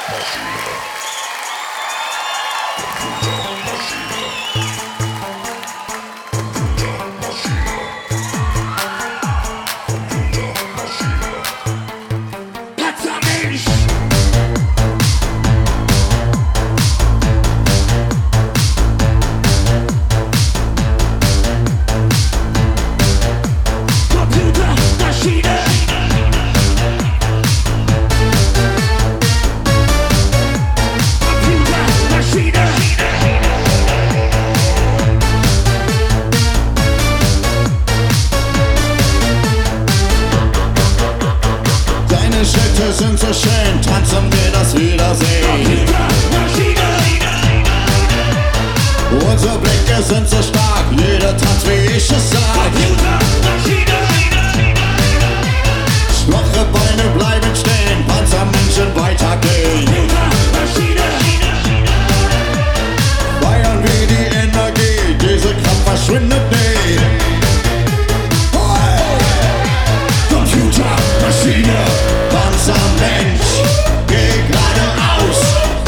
Sind so schön, tanzen wir das Wiedersehen. Unsere Blicke sind so stark, jeder tanzt wie ich es sag. Schwache Beine bleiben stehen, Panzermenschen weitergehen. Feiern wir die Energie, diese Kraft verschwindet nie. Computer, Maschine, Panzermensch, geh geradeaus,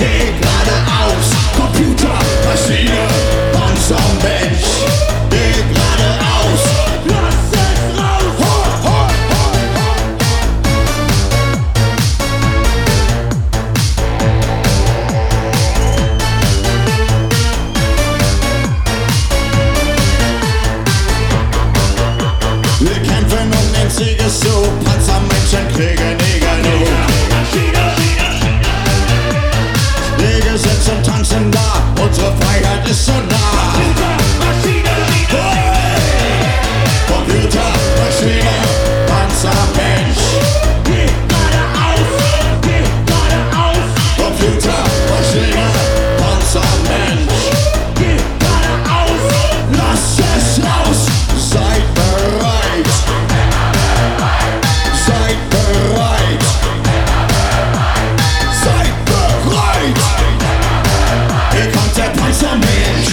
Computer, Maschine, Panzermensch, geh geradeaus, lass es raus! Ho, ho, ho, ho. Wir kämpfen um den Siegeszug, Panzermenschen kriegen nie genug. Wege sind zum Tanzen da, unsere Freiheit ist so nah. Hey! Computer, Maschine, Panzermensch, geh geradeaus, Computer, Maschine, Panzermensch, geh geradeaus, lass es raus, seid bereit, seid bereit, seid bereit. Hier kommt der Panzermensch,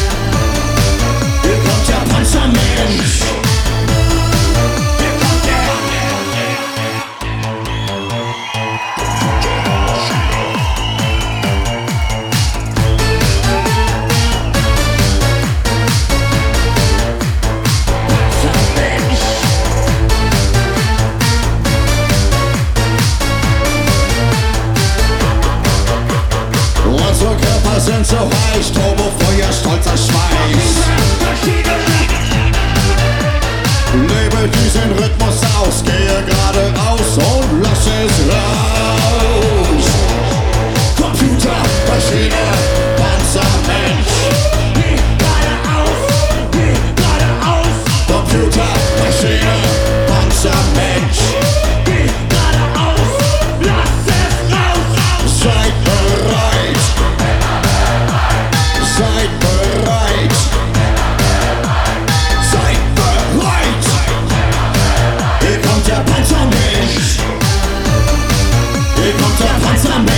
hier kommt der Panzermensch, hier kommt der. Unsere Körper sind so heiß, Turbofeuer, stolzer Schweiß. Lebe diesen Rhythmus aus, gehe geradeaus und lass es raus. Computer, Maschine, Panzermensch, geh geradeaus, Computer, Maschine, Panzermensch, geh geradeaus, lass es raus. Seid bereit, seid bereit, seid bereit. Hier kommt der Panzermensch, hier kommt der Panzermensch.